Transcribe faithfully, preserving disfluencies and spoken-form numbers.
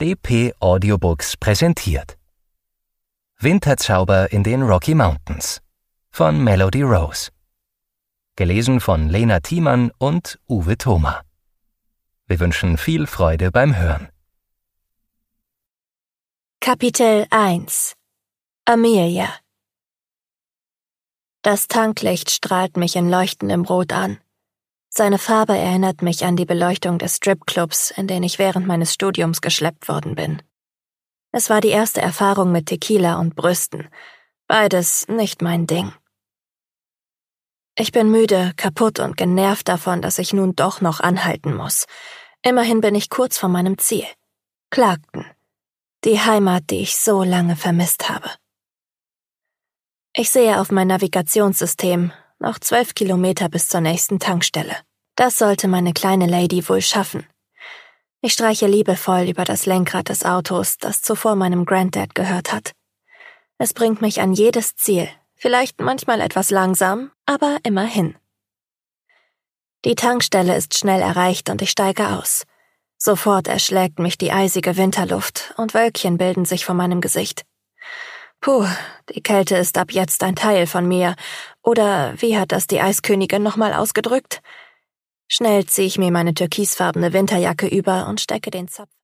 D P Audiobooks präsentiert Winterzauber in den Rocky Mountains von Melody Rose. Gelesen von Lena Thiemann und Uwe Thoma. Wir wünschen viel Freude beim Hören. Kapitel eins. Amelia. Das Tanklicht strahlt mich in leuchtendem Rot an. Seine Farbe erinnert mich an die Beleuchtung des Stripclubs, in den ich während meines Studiums geschleppt worden bin. Es war die erste Erfahrung mit Tequila und Brüsten. Beides nicht mein Ding. Ich bin müde, kaputt und genervt davon, dass ich nun doch noch anhalten muss. Immerhin bin ich kurz vor meinem Ziel. Clarkton. Die Heimat, die ich so lange vermisst habe. Ich sehe auf mein Navigationssystem, noch zwölf Kilometer bis zur nächsten Tankstelle. Das sollte meine kleine Lady wohl schaffen. Ich streiche liebevoll über das Lenkrad des Autos, das zuvor meinem Granddad gehört hat. Es bringt mich an jedes Ziel, vielleicht manchmal etwas langsam, aber immerhin. Die Tankstelle ist schnell erreicht und ich steige aus. Sofort erschlägt mich die eisige Winterluft und Wölkchen bilden sich vor meinem Gesicht. Puh, die Kälte ist ab jetzt ein Teil von mir. Oder wie hat das die Eiskönigin nochmal ausgedrückt? Schnell ziehe ich mir meine türkisfarbene Winterjacke über und stecke den Zapf